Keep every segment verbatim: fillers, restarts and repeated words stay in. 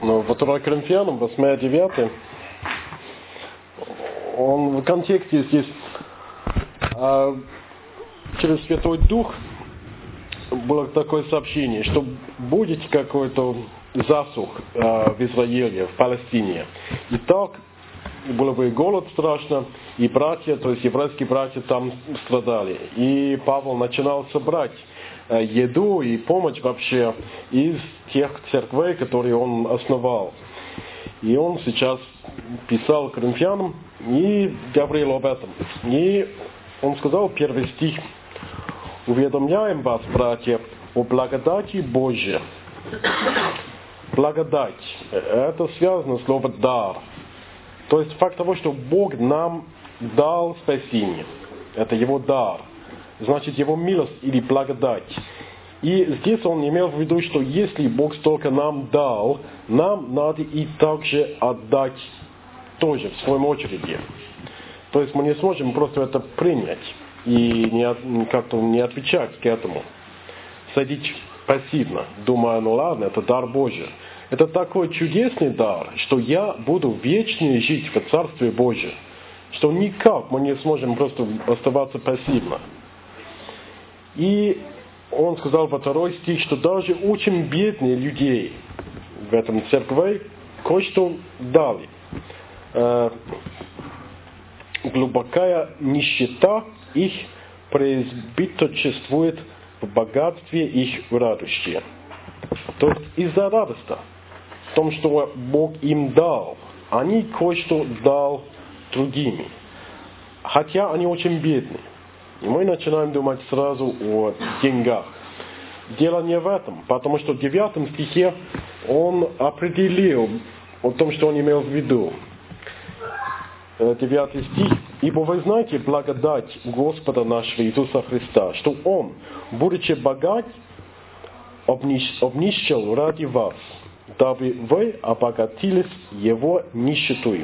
Но во второй Коринфянам, восьмая девятая, он в контексте здесь а, через Святой Дух было такое сообщение, что будет какой-то засух а, в Израиле, в Палестине. И так было бы голод страшно, и братья, то есть еврейские братья там страдали. И Павел начинал собрать а, еду и помощь вообще из тех церквей, которые он основал. И он сейчас писал коринфянам и говорил об этом. И он сказал, первый стих: «Уведомляем вас, братья, о благодати Божьей». Благодать. Это связано с словом «дар». То есть факт того, что Бог нам дал спасение. Это Его дар. Значит, Его милость или благодать. И здесь он имел в виду, что если Бог столько нам дал, нам надо и также отдать тоже, в своем очереди. То есть мы не сможем просто это принять и не, как-то не отвечать к этому. Садить пассивно, думая, ну ладно, это дар Божий. Это такой чудесный дар, что я буду вечно жить в Царстве Божьем, что никак мы не сможем просто оставаться пассивно. И он сказал во второй стих, что даже очень бедные людей в этом церкви кое-что дали. Э, глубокая нищета их преизбыточествует в богатстве их радости. То есть из-за радости в том, что Бог им дал, они кое-что дал другими. Хотя они очень бедные. И мы начинаем думать сразу о деньгах. Дело не в этом, потому что в девятом стихе он определил о том, что он имел в виду. Девятый стих. «Ибо вы знаете благодать Господа нашего Иисуса Христа, что Он, будучи богат, обнищал ради вас, дабы вы обогатились Его нищетою».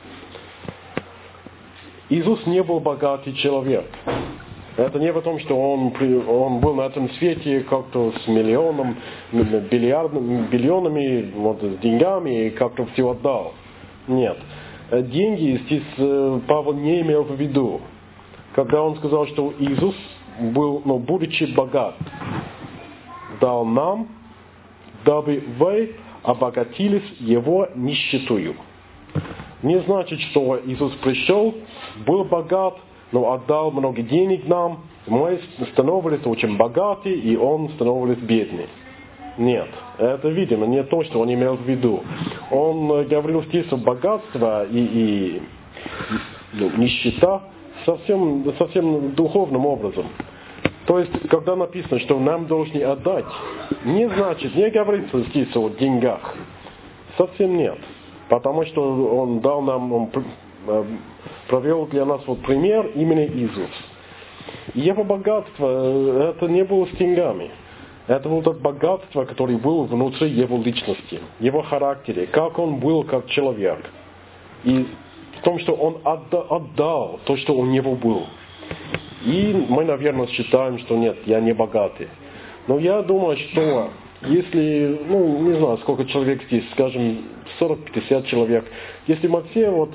Иисус не был богатый человек. Это не в том, что он, он был на этом свете как-то с миллионом, биллиардами, биллионами, вот, с деньгами и как-то все отдал. Нет. Деньги здесь Павел не имел в виду. Когда он сказал, что Иисус был, ну, будучи богат, дал нам, дабы вы обогатились Его нищетою. Не значит, что Иисус пришел, был богат, но отдал много денег нам, мы становились очень богаты, и Он становились бедны. Нет, это, видимо, не то, что он имел в виду. Он говорил здесь о богатстве и, и ну, нищета совсем, совсем духовным образом. То есть, когда написано, что нам должны отдать, не значит, не говорится здесь о деньгах. Совсем нет. Потому что он дал нам, он провел для нас вот пример именно Иисус. Его богатство, это не было с деньгами. Это было то богатство, которое было внутри его личности, его характере, как он был как человек. И в том, что он отдал то, что у него было. И мы, наверное, считаем, что нет, я не богатый. Но я думаю, что если, ну, не знаю, сколько человек здесь, скажем, сорок-пятьдесят человек, если мы все вот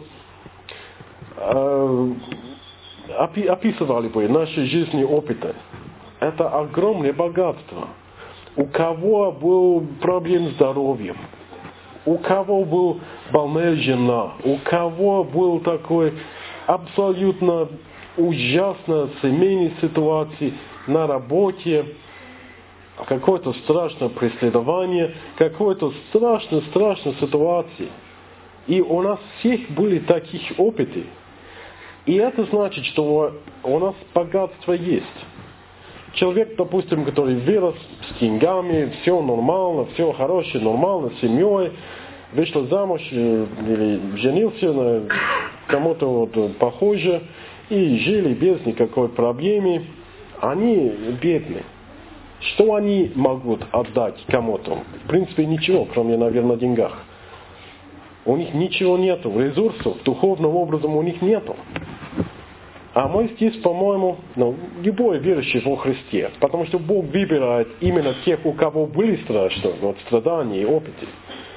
э, описывали бы наши жизненные опыты, это огромное богатство. У кого был проблем с здоровьем, у кого был больная жена, у кого был такой абсолютно ужасная семейная ситуация на работе, какое-то страшное преследование, какое-то страшная-страшная ситуация. И у нас всех были таких опыты. И это значит, что у нас богатство есть. Человек, допустим, который вырос с деньгами, все нормально, все хорошее, нормально, с семьей, вышел замуж или женился на кому-то вот похоже, и жили без никакой проблемы, они бедны. Что они могут отдать кому-то? В принципе, ничего, кроме, наверное, деньгах. У них ничего нету, ресурсов, духовным образом у них нету. А мы здесь, по-моему, ну, любой верующий во Христе, потому что Бог выбирает именно тех, у кого были страшные вот, страдания и опыты.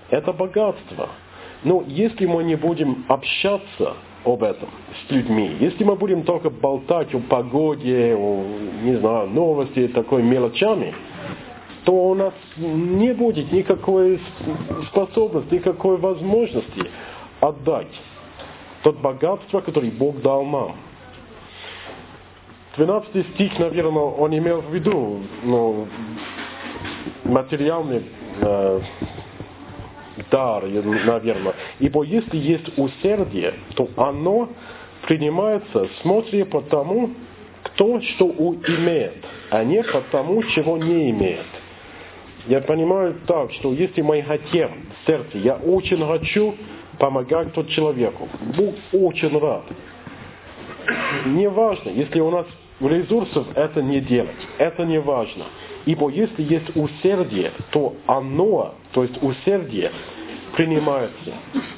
Это богатство. Но если мы не будем общаться об этом с людьми, если мы будем только болтать о погоде, о, не знаю, новости, такой мелочами, то у нас не будет никакой способности, никакой возможности отдать тот богатство, которое Бог дал нам. двенадцатый стих, наверное, он имел в виду ну, материальный э, дар, наверное. Ибо если есть усердие, то оно принимается, смотря по тому, кто что имеет, а не по тому, чего не имеет. Я понимаю так, что если мы хотим в сердце, я очень хочу помогать тот человеку. Бог очень рад. Не важно, если у нас ресурсов это не делать. Это не важно. Ибо если есть усердие, то оно, то есть усердие, принимается.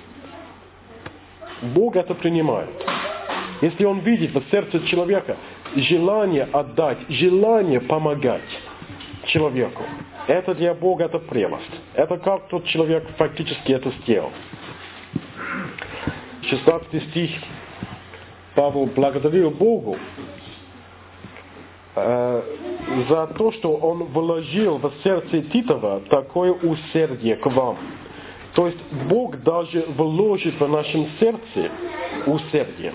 Бог это принимает. Если Он видит в сердце человека желание отдать, желание помогать человеку, это для Бога это прелесть. Это как тот человек фактически это сделал. шестнадцатый стих. Павел благодарил Богу э, за то, что он вложил в сердце Титова такое усердие к вам. То есть Бог даже вложит в нашем сердце усердие.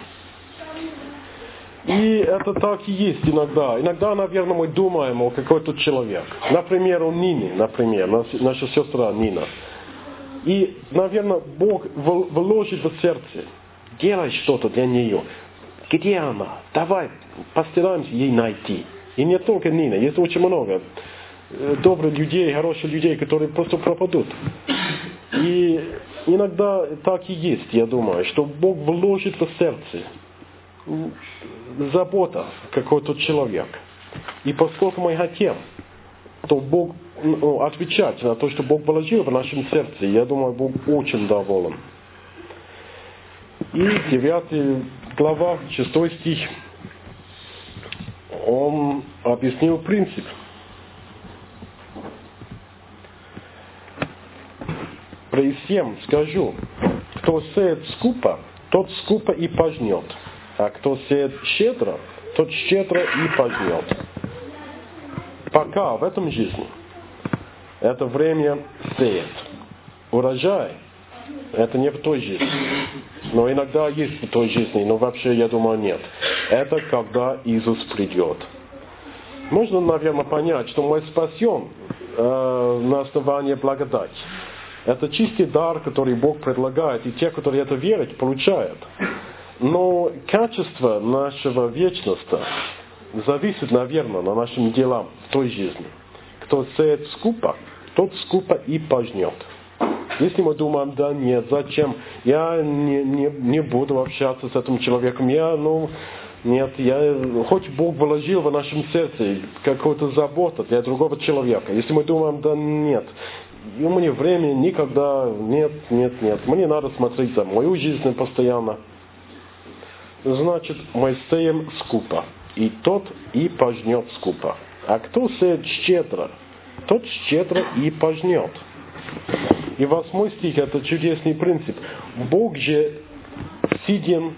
И это так и есть иногда. Иногда, наверное, мы думаем о какой-то человек. Например, о Нине, например, наша сестра Нина. И, наверное, Бог вложит в сердце. Делай что-то для нее. Где она? Давай постараемся ей найти. И не только Нина. Есть очень много добрых людей, хороших людей, которые просто пропадут. И иногда так и есть, я думаю, что Бог вложит в сердце забота какой-то человек. И поскольку мы хотим, то Бог ну, отвечать на то, что Бог вложил в нашем сердце, я думаю, Бог очень доволен. И девятая глава, шестой стих, он объяснил принцип. При всем скажу, кто сеет скупо, тот скупо и пожнет, а кто сеет щедро, тот щедро и пожнет. Пока в этом жизни это время сеет. Урожай это не в той жизни. Но иногда есть в той жизни, но вообще, я думаю, нет. Это когда Иисус придет. Можно, наверное, понять, что мы спасен э, на основании благодати. Это чистый дар, который Бог предлагает, и те, которые это верят, получают. Но качество нашего вечности зависит, наверное, на нашим делам в той жизни. Кто сеет скупо, тот скупо и пожнет. Если мы думаем, да нет, зачем, я не, не, не буду общаться с этим человеком, я, ну, нет, я, хоть Бог вложил в нашем сердце какую-то заботу для другого человека. Если мы думаем, да нет, у меня времени никогда, нет, нет, нет, мне надо смотреть за мою жизнь постоянно. Значит, мы сеем скупо, и тот и пожнет скупо. А кто сеет щедро, тот щедро и пожнет. И восьмой стих – это чудесный принцип. Бог же сиден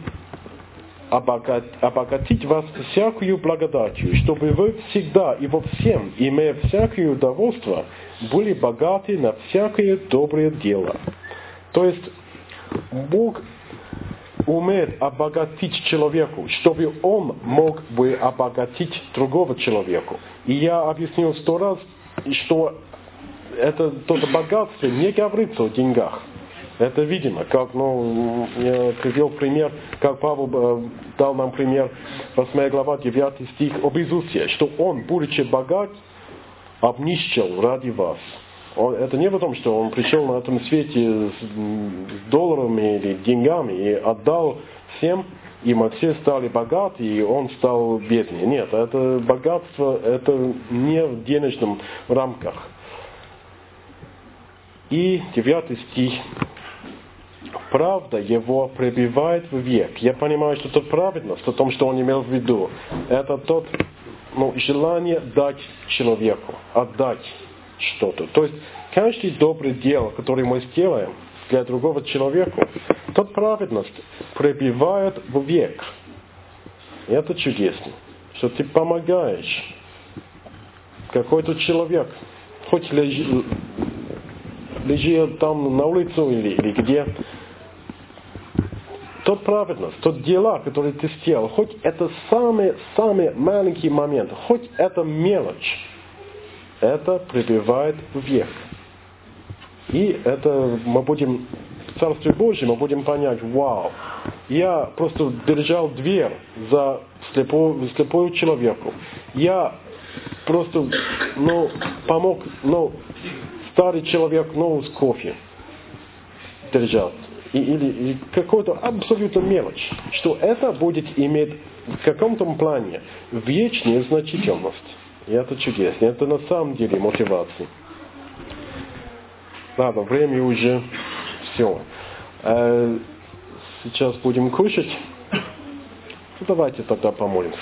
обогатить вас всякую благодатью, чтобы вы всегда и во всем, имея всякое удовольствие, были богаты на всякое доброе дело. То есть, Бог умеет обогатить человеку, чтобы он мог бы обогатить другого человека. И я объяснил сто раз, что это то богатство не говорится о деньгах. Это видимо, как, ну, я привел пример, как Павел э, дал нам пример, восьмая глава, девятый стих, об Иисусе, что Он, будучи богат, обнищал ради вас. Он, это не потому, что Он пришел на этом свете с, с долларами или деньгами и отдал всем, и мы все стали богаты, и Он стал беднее. Нет, это богатство, это не в денежном рамках. И девятый стих. Правда его пребывает в век. Я понимаю, что тут праведность, о том, что он имел в виду. Это тот, ну, желание дать человеку, отдать что-то. То есть, каждое доброе дело, которое мы сделаем для другого человека, тот праведность пребывает вовек. И это чудесно, что ты помогаешь какой-то человек, хоть лежи, лежи там на улице или, или где, тот праведность, тот дела, которые ты сделал, хоть это самый-самый маленький момент, хоть это мелочь, это пребывает век. И это мы будем, в Царстве Божьем мы будем понять, вау, я просто держал дверь за слепую, слепую человеку. Я просто, ну, помог, ну, старый человек, ну, с кофе держал. И, или, или какую-то абсолютно мелочь. Что это будет иметь в каком-то плане вечную значительность. И это чудесно. Это на самом деле мотивация. Ладно, время уже все. Сейчас будем кушать. Ну, давайте тогда помолимся.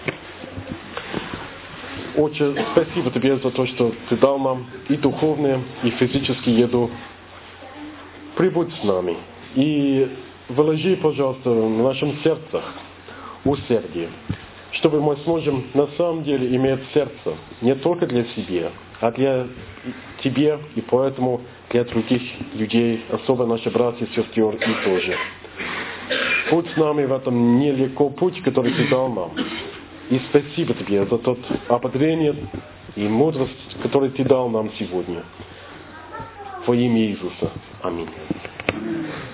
Отче, спасибо Тебе за то, что Ты дал нам и духовную, и физическую еду. Прибудь с нами. И вложи, пожалуйста, в нашем сердцах усердие, чтобы мы сможем на самом деле иметь сердце не только для себя, а для Тебе и поэтому для других людей, особо наши братья и сестры и тоже. Будь с нами в этом нелегком пути, который Ты дал нам. И спасибо Тебе за тот ободрение и мудрость, которую Ты дал нам сегодня. Во имя Иисуса. Аминь.